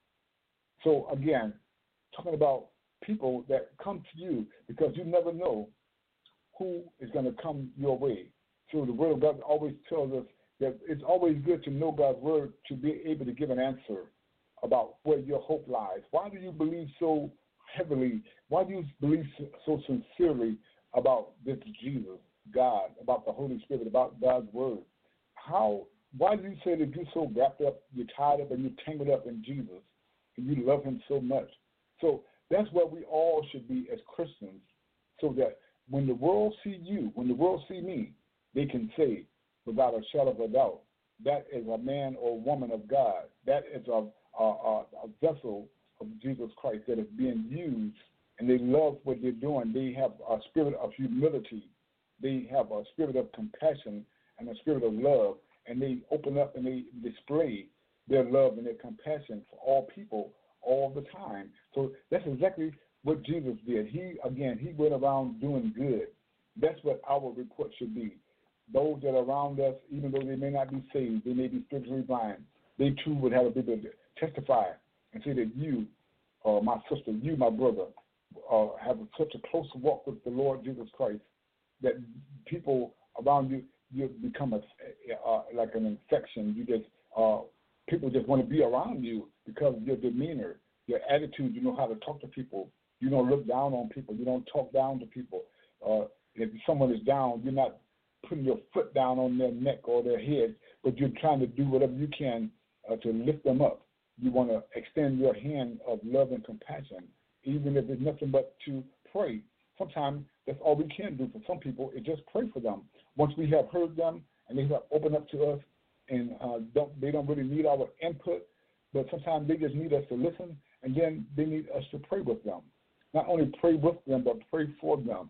So again, talking about people that come to you, because you never know who is going to come your way. So the Word of God always tells us that it's always good to know God's Word to be able to give an answer about where your hope lies. Why do you believe so heavily? Why do you believe so sincerely about this Jesus, God, about the Holy Spirit, about God's Word? how, why do you say that you're so wrapped up, you're tied up, and you're tangled up in Jesus, and you love him so much? So that's where we all should be as Christians, so that when the world see you, when the world see me, they can say without a shadow of a doubt, that is a man or woman of God. That is a, a, a, a vessel of Jesus Christ that is being used, and they love what they're doing. They have a spirit of humility. They have a spirit of compassion and a spirit of love, and they open up and they display their love and their compassion for all people all the time. So that's exactly what Jesus did. He, again, he went around doing good. That's what our report should be. Those that are around us, even though they may not be saved, they may be spiritually blind, they too would have a bit to testify and say that you, uh, my sister, you, my brother, uh, have such a close walk with the Lord Jesus Christ that people around you, you become a, uh, like an infection. You just uh, people just want to be around you because of your demeanor, your attitude. You know how to talk to people. You don't look down on people. You don't talk down to people. Uh, if someone is down, you're not putting your foot down on their neck or their head, but you're trying to do whatever you can uh, to lift them up. You want to extend your hand of love and compassion, even if it's nothing but to pray. Sometimes that's all we can do for some people is just pray for them. Once we have heard them and they have opened up to us, and uh, don't, they don't really need our input, but sometimes they just need us to listen, and then they need us to pray with them. Not only pray with them, but pray for them.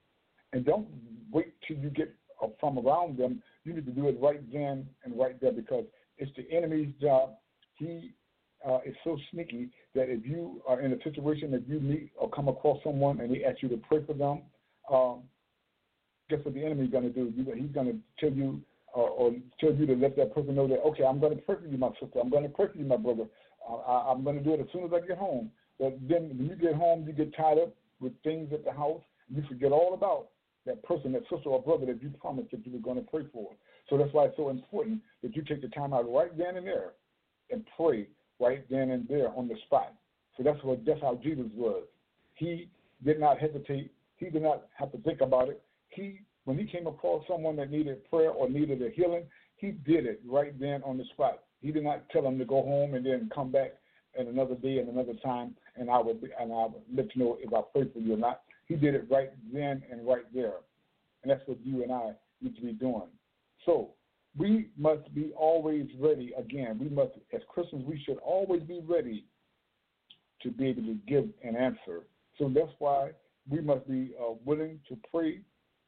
And don't wait till you get from around them. You need to do it right then and right there, because it's the enemy's job. He uh, is so sneaky that if you are in a situation that you meet or come across someone and they ask you to pray for them, um, guess what the enemy is going to do? He's going to tell you uh, or tell you to let that person know that, okay, I'm going to pray for you, my sister. I'm going to pray for you, my brother. Uh, I, I'm going to do it as soon as I get home. But then when you get home, you get tied up with things at the house. You forget all about that person, that sister or brother that you promised that you were going to pray for. So that's why it's so important that you take the time out right then and there and pray right then and there on the spot. So that's what that's how Jesus was. He did not hesitate. He did not have to think about it. He, when he came across someone that needed prayer or needed a healing, he did it right then on the spot. He did not tell them to go home and then come back at another day and another time, and I would and I would let you know if I prayed for you or not. He did it right then and right there. And that's what you and I need to be doing. So we must be always ready. Again, we must, as Christians, we should always be ready to be able to give an answer. So that's why we must be uh, willing to pray.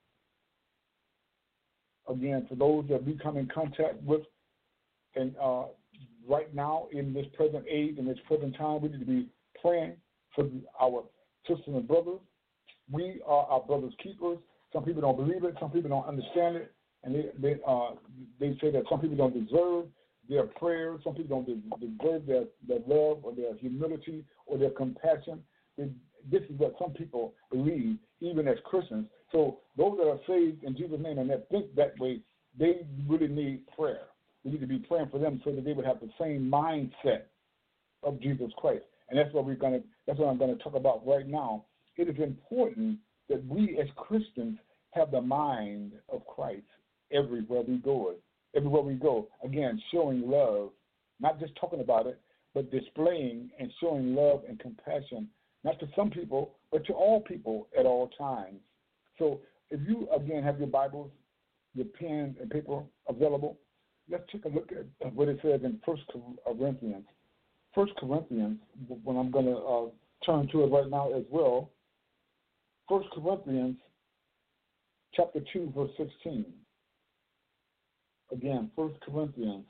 Again, for those that we come in contact with, and uh, right now in this present age, in this present time, we need to be praying for our sisters and brothers. We are our brother's keepers. Some people don't believe it. Some people don't understand it. And they they, uh, they say that some people don't deserve their prayers. Some people don't deserve their, their love or their humility or their compassion. They, this is what some people believe, even as Christians. So those that are saved in Jesus' name and that think that way, they really need prayer. We need to be praying for them so that they would have the same mindset of Jesus Christ. And that's what we're going to. That's what I'm going to talk about right now. It is important that we as Christians have the mind of Christ everywhere we go. Everywhere we go, again, showing love, not just talking about it, but displaying and showing love and compassion, not to some people, but to all people at all times. So if you, again, have your Bibles, your pen and paper available, let's take a look at what it says in First Corinthians. First Corinthians, when I'm going to uh, turn to it right now as well, First Corinthians chapter two, verse sixteen. Again, First Corinthians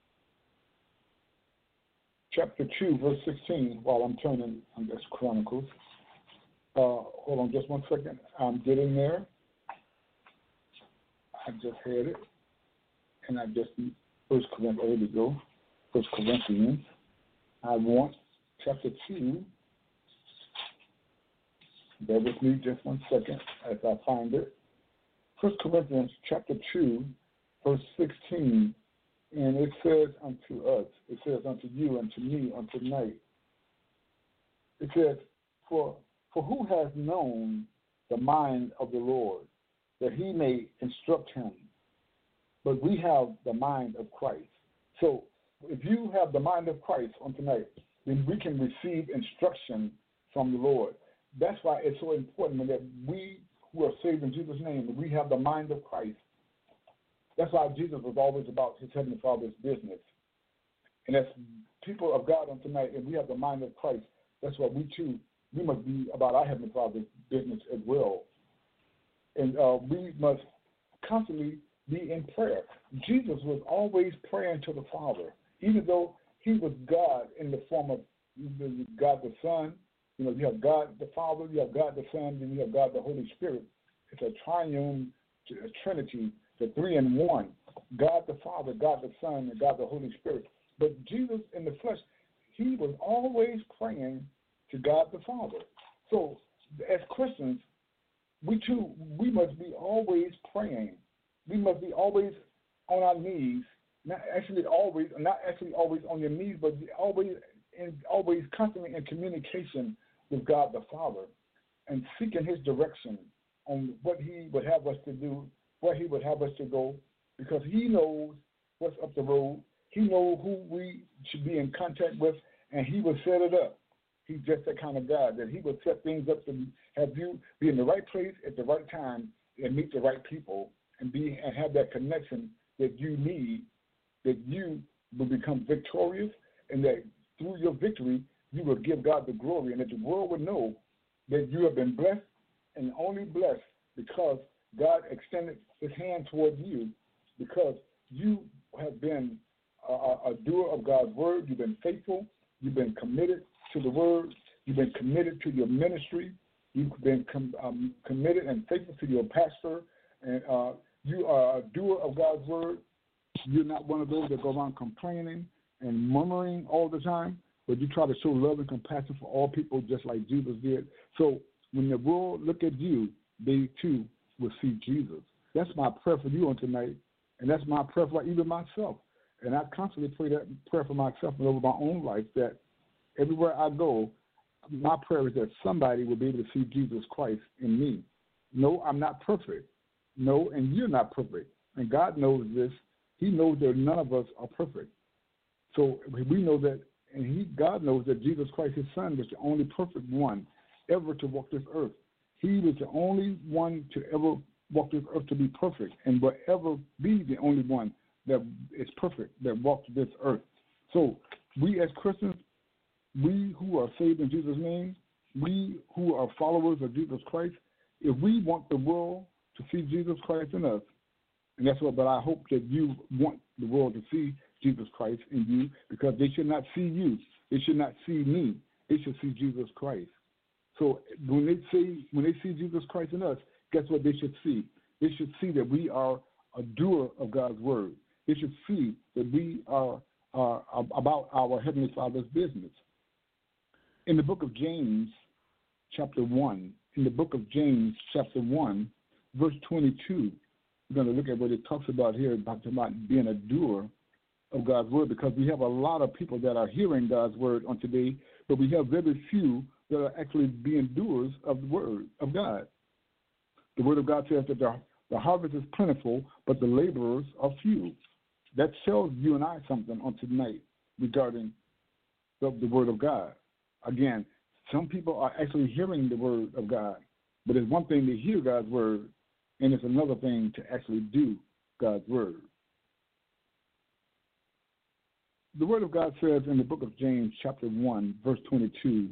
chapter two, verse sixteen, while I'm turning on this Chronicles. Uh, hold on just one second. I'm getting there. I just had it. And I just, First Corinthians, there we go. First Corinthians. I want chapter two. Bear with me just one second as I find it. First Corinthians chapter two, verse sixteen, and it says unto us, it says unto you and to me unto tonight. It says, for for who has known the mind of the Lord, that he may instruct him? but we have the mind of Christ. So if you have the mind of Christ on tonight, then we can receive instruction from the Lord. That's why it's so important that we who are saved in Jesus' name, that we have the mind of Christ. That's why Jesus was always about his Heavenly Father's business. And as people of God on tonight, if we have the mind of Christ, that's why we too, we must be about our Heavenly Father's business as well. And uh, we must constantly be in prayer. Jesus was always praying to the Father, even though he was God in the form of God the Son. You know, you have God the Father, you have God the Son, then you have God the Holy Spirit. It's a triune a Trinity, the three in one. God the Father, God the Son, and God the Holy Spirit. But Jesus in the flesh, he was always praying to God the Father. So as Christians, we too, we must be always praying. We must be always on our knees, not actually always, not actually always on your knees, but always, in, always constantly in communication with God the Father, and seeking His direction on what He would have us to do, where He would have us to go, because He knows what's up the road. He knows who we should be in contact with, and He will set it up. He's just that kind of God, that He will set things up to have you be in the right place at the right time and meet the right people and be and have that connection that you need, that you will become victorious, and that through your victory you will give God the glory, and that the world will know that you have been blessed and only blessed because God extended His hand towards you, because you have been a, a doer of God's word. You've been faithful. You've been committed to the word. You've been committed to your ministry. You've been com- um, committed and faithful to your pastor. And uh, you are a doer of God's word. You're not one of those that go around complaining and murmuring all the time, but you try to show love and compassion for all people just like Jesus did. So when the world look at you, they too will see Jesus. That's my prayer for you on tonight, and that's my prayer for even myself. And I constantly pray that prayer for myself and over my own life, that everywhere I go, my prayer is that somebody will be able to see Jesus Christ in me. No, I'm not perfect. No, and you're not perfect. And God knows this. He knows that none of us are perfect. So we know that, and he, God knows that Jesus Christ, His Son, was the only perfect one ever to walk this earth. He was the only one to ever walk this earth to be perfect, and will ever be the only one that is perfect, that walked this earth. So we as Christians, we who are saved in Jesus' name, we who are followers of Jesus Christ, if we want the world to see Jesus Christ in us, and that's what, but I hope that you want the world to see Jesus Christ in you, because they should not see you. They should not see me. They should see Jesus Christ. So when they see when they see Jesus Christ in us, guess what they should see? They should see that we are a doer of God's word. They should see that we are, are about our Heavenly Father's business. In the book of James, chapter one, in the book of James, chapter one, verse twenty-two, we're going to look at what it talks about here, about, about being a doer of God's word, because we have a lot of people that are hearing God's word on today, but we have very few that are actually being doers of the word of God. The word of God says that the, the harvest is plentiful, but the laborers are few. That tells you and I something on tonight regarding the, the word of God. Again, some people are actually hearing the word of God, but it's one thing to hear God's word, and it's another thing to actually do God's word. The word of God says in the book of James, chapter one, verse twenty-two,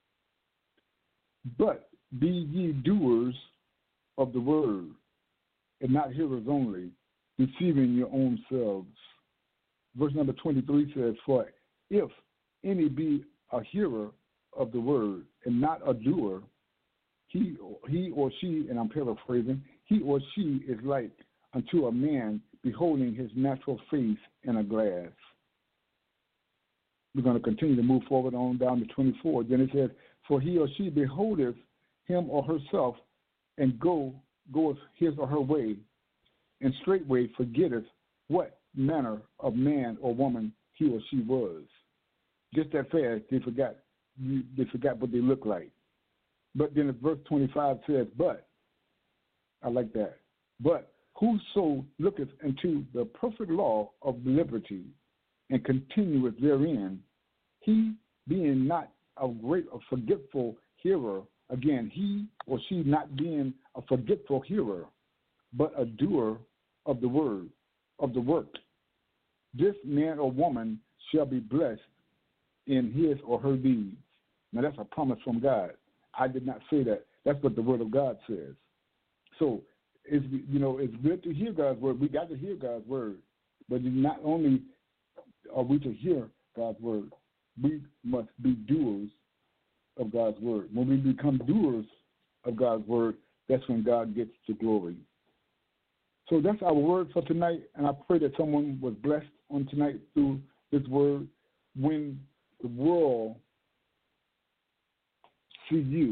"But be ye doers of the word, and not hearers only, deceiving your own selves." Verse number twenty-three says, "For if any be a hearer of the word, and not a doer, he, he or she," and I'm paraphrasing, "he or she is like unto a man beholding his natural face in a glass." We're going to continue to move forward on down to twenty-four. Then it says, "For he or she beholdeth him or herself, and go goeth his or her way, and straightway forgetteth what manner of man or woman he or she was." Just that fast, they forgot. They forgot what they look like. But then verse twenty-five says, "But," I like that, "but whoso looketh into the perfect law of liberty and continueth therein, he being not a great a forgetful hearer, again, he or she not being a forgetful hearer, but a doer of the word, of the work, this man or woman shall be blessed in his or her deeds. Now that's a promise from God. I did not say that. That's what the word of God says. So it's, you know, it's good to hear God's word. We got to hear God's word. But not only are we to hear God's word, we must be doers of God's word. When we become doers of God's word, that's when God gets the glory. So that's our word for tonight, and I pray that someone was blessed on tonight through this word. When the world see you,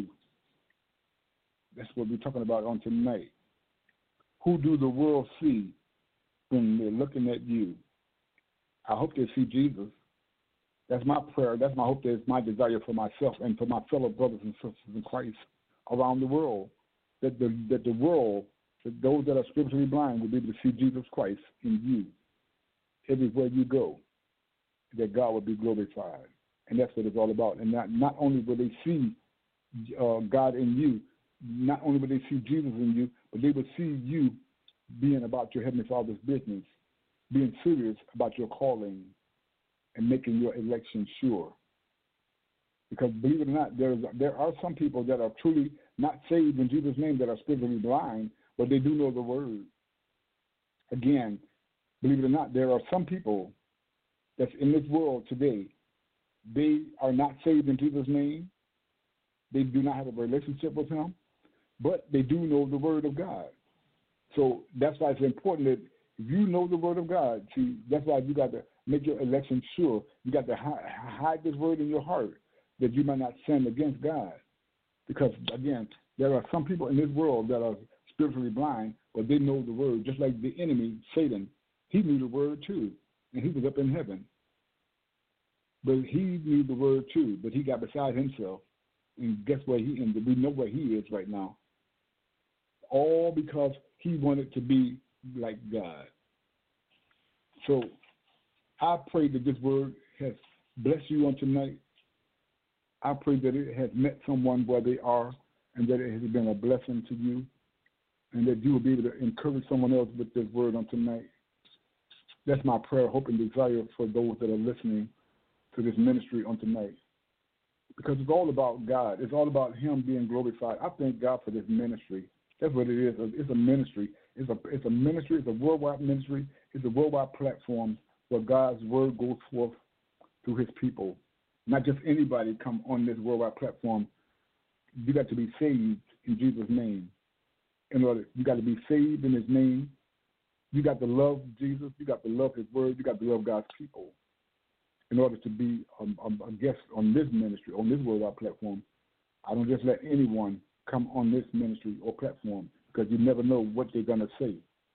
that's what we're talking about on tonight. Who do the world see when they're looking at you? I hope they see Jesus. That's my prayer. That's my hope. That's my desire for myself and for my fellow brothers and sisters in Christ around the world, that the, that the world, that those that are spiritually blind will be able to see Jesus Christ in you everywhere you go, that God will be glorified. And that's what it's all about. And not, not only will they see uh, God in you, not only will they see Jesus in you, but they will see you being about your Heavenly Father's business, being serious about your calling and making your election sure. Because believe it or not, there, is, there are some people that are truly not saved in Jesus' name that are spiritually blind, but they do know the word. Again, believe it or not, there are some people that's in this world today, they are not saved in Jesus' name. They do not have a relationship with him, but they do know the word of God. So that's why it's important that if you know the word of God, see, that's why you got to make your election sure. You got to hide this word in your heart that you might not sin against God. Because, again, there are some people in this world that are spiritually blind, but they know the word, just like the enemy, Satan. He knew the word too, and he was up in heaven. But he knew the word too, but he got beside himself. And guess where he ended? We know where he is right now. All because he wanted to be like God. So I pray that this word has blessed you on tonight. I pray that it has met someone where they are and that it has been a blessing to you and that you will be able to encourage someone else with this word on tonight. That's my prayer, hope, and desire for those that are listening to this ministry on tonight. Because it's all about God. It's all about him being glorified. I thank God for this ministry. That's what it is. It's a ministry. It's a, it's a ministry. It's a worldwide ministry. It's a worldwide platform where God's word goes forth through his people. Not just anybody come on this worldwide platform. You got to be saved in Jesus' name. In order, you got to be saved in his name. You got to love Jesus. You got to love his word. You got to love God's people. In order to be a, a, a guest on this ministry, on this worldwide platform, I don't just let anyone come on this ministry or platform because you never know what they're going to say.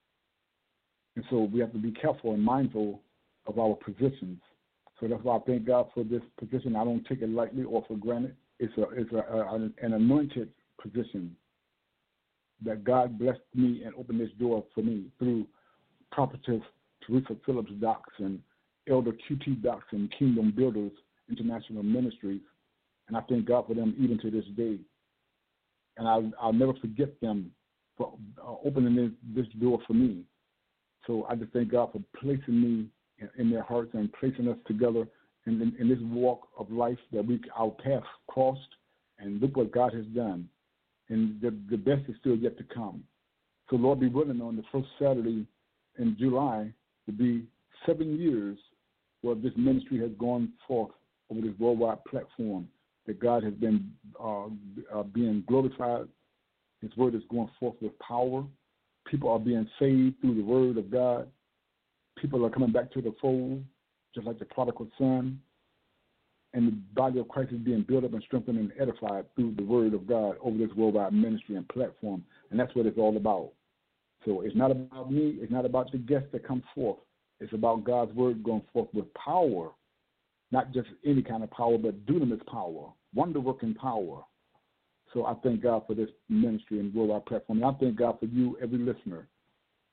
And so we have to be careful and mindful of our positions. So that's why I thank God for this position. I don't take it lightly or for granted. It's a it's a, a, an anointed position that God blessed me and opened this door for me through Prophetess Teresa Phillips Docks and Elder Q T Docks and Kingdom Builders International Ministries. And I thank God for them even to this day. And I'll, I'll never forget them for uh, opening this, this door for me. So I just thank God for placing me in, in their hearts and placing us together in, in, in this walk of life that we our paths crossed. And look what God has done. And the, the best is still yet to come. So Lord be willing, on the first Saturday in July to be seven years where this ministry has gone forth over this worldwide platform, that God has been uh, uh, being glorified. His word is going forth with power. People are being saved through the word of God. People are coming back to the fold, just like the prodigal son. And the body of Christ is being built up and strengthened and edified through the word of God over this worldwide ministry and platform. And that's what it's all about. So it's not about me. It's not about the guests that come forth. It's about God's word going forth with power, not just any kind of power, but dunamis power, wonder-working power. So I thank God for this ministry and worldwide platform. And I thank God for you, every listener.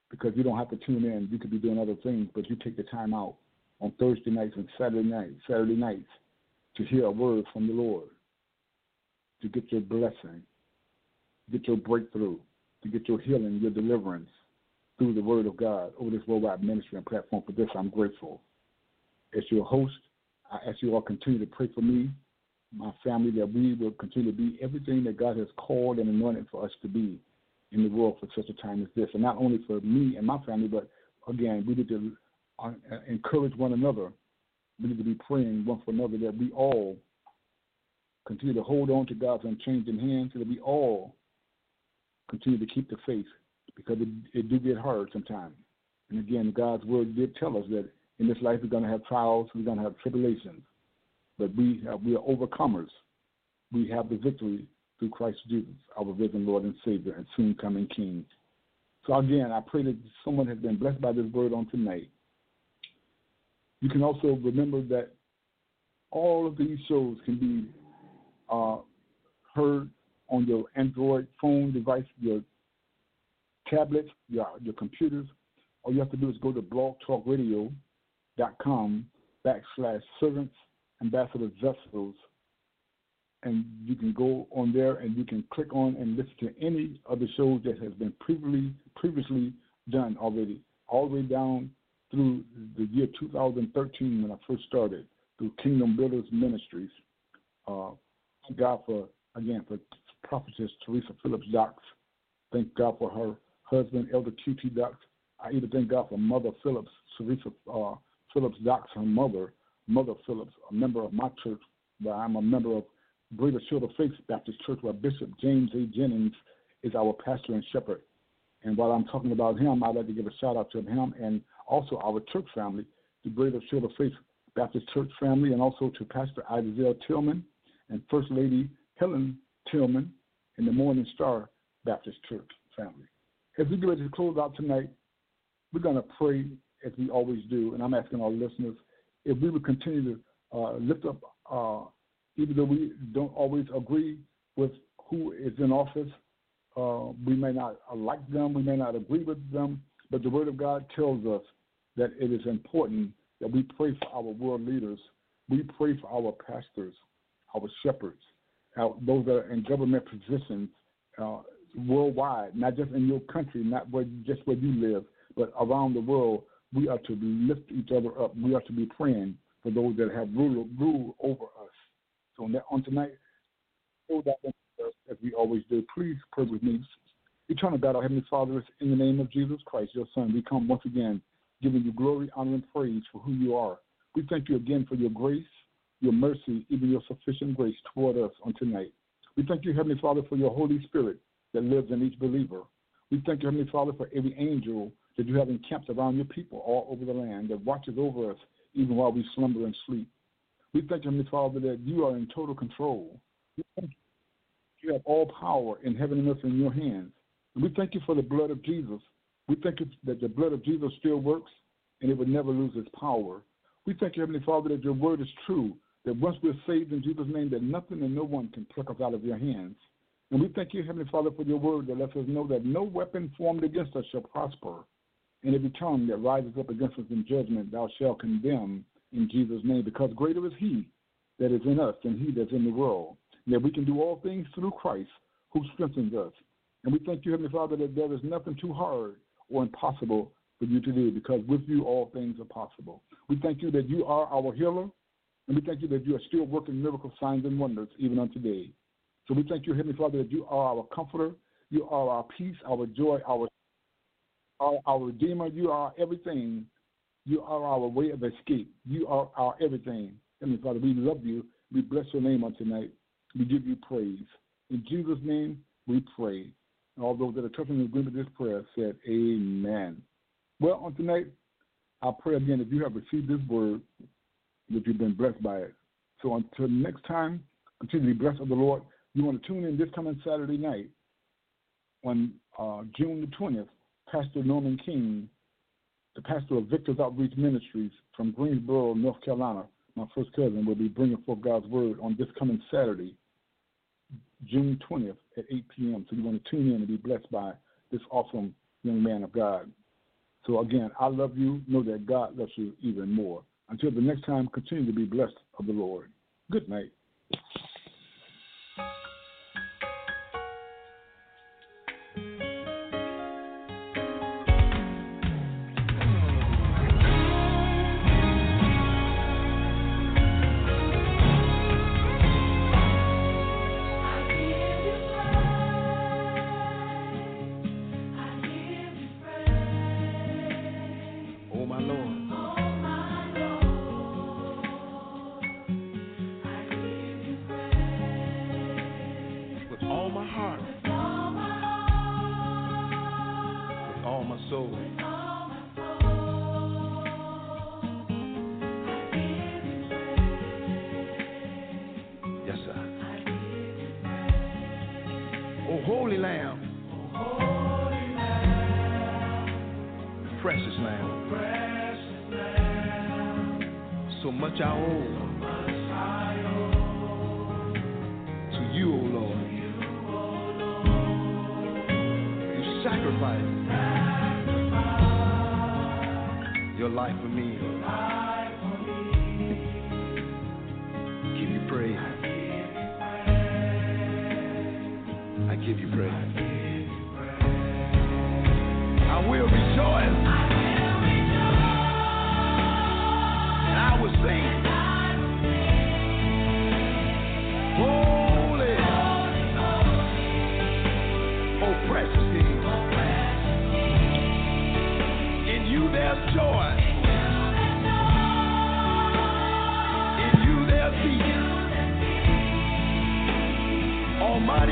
because you don't have to tune in. You could be doing other things, but you take the time out on Thursday nights and Saturday nights, Saturday nights to hear a word from the Lord, to get your blessing, get your breakthrough, to get your healing, your deliverance through the word of God over this worldwide ministry and platform. For this, I'm grateful. As your host, I ask you all continue to pray for me, my family, that we will continue to be everything that God has called and anointed for us to be in the world for such a time as this. And not only for me and my family, but, again, we need to uh, encourage one another. We need to be praying one for another that we all continue to hold on to God's unchanging hand, so that we all continue to keep the faith, because it, it do get hard sometimes. And again, God's word did tell us that in this life we're going to have trials, we're going to have tribulations, but we have, we are overcomers. We have the victory through Christ Jesus, our risen Lord and Savior, and soon coming King. So again, I pray that someone has been blessed by this word on tonight. You can also remember that all of these shows can be uh, heard on your Android phone device, your tablets, your, your computers. All you have to do is go to blogtalkradio.com backslash servants, ambassador vessels, and you can go on there and you can click on and listen to any of the shows that has been previously previously done already, all the way down through the year two thousand thirteen when I first started, through Kingdom Builders Ministries. Uh, thank God for, again, for Prophetess Teresa Phillips Docks. Thank God for her husband, Elder Q T Docks. I even thank God for Mother Phillips, Teresa uh, Phillips Docks, her mother, Mother Phillips, a member of my church, where I'm a member of Greater Shield of Faith Baptist Church, where Bishop James A. Jennings is our pastor and shepherd. And while I'm talking about him, I'd like to give a shout out to him and also our church family, the Greater Shield of Faith Baptist Church family, and also to Pastor Isaiah Tillman and First Lady Helen Tillman in the Morning Star Baptist Church family. As we get ready to close out tonight, we're going to pray as we always do, and I'm asking our listeners if we would continue to uh, lift up, uh, even though we don't always agree with who is in office, uh, we may not like them, we may not agree with them, but the Word of God tells us that it is important that we pray for our world leaders. We pray for our pastors, our shepherds, our, those that are in government positions uh, worldwide, not just in your country, not where, just where you live, but around the world. We are to lift each other up. We are to be praying for those that have rule, rule over us. So on, that, on tonight, hold that as we always do. Please pray with me. Eternal God, our Heavenly Father, in the name of Jesus Christ, your Son, we come once again giving you glory, honor, and praise for who you are. We thank you again for your grace, your mercy, even your sufficient grace toward us on tonight. We thank you, Heavenly Father, for your Holy Spirit that lives in each believer. We thank you, Heavenly Father, for every angel that you have encamped around your people all over the land that watches over us even while we slumber and sleep. We thank you, Heavenly Father, that you are in total control. We thank you. You have all power in heaven and earth in your hands. And we thank you for the blood of Jesus. We thank you that the blood of Jesus still works and it would never lose its power. We thank you, Heavenly Father, that your word is true, that once we're saved in Jesus' name, that nothing and no one can pluck us out of your hands. And we thank you, Heavenly Father, for your word that lets us know that no weapon formed against us shall prosper, and every tongue that rises up against us in judgment thou shalt condemn in Jesus' name, because greater is he that is in us than he that's in the world, and that we can do all things through Christ who strengthens us. And we thank you, Heavenly Father, that there is nothing too hard or impossible for you to do, because with you all things are possible. We thank you that you are our healer, and we thank you that you are still working miracle signs and wonders even unto today. So we thank you, Heavenly Father, that you are our comforter, you are our peace, our joy, our our, our Redeemer. You are everything. You are our way of escape. You are our everything. Heavenly Father, we love you. We bless your name on tonight. We give you praise. In Jesus' name, we pray. And all those that are touching the agreement with this prayer said, amen. Well, on tonight, I pray again if you have received this word, that you've been blessed by it. So until next time, continue to be blessed of the Lord. You want to tune in this coming Saturday night on uh, June the twentieth, Pastor Norman King, the pastor of Victor's Outreach Ministries from Greensboro, North Carolina, my first cousin, will be bringing forth God's word on this coming Saturday, June twentieth at eight p.m. So you want to tune in and be blessed by this awesome young man of God. So again, I love you. Know that God loves you even more. Until the next time, continue to be blessed of the Lord. Good night.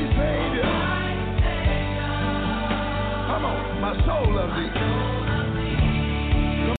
My soul loves thee.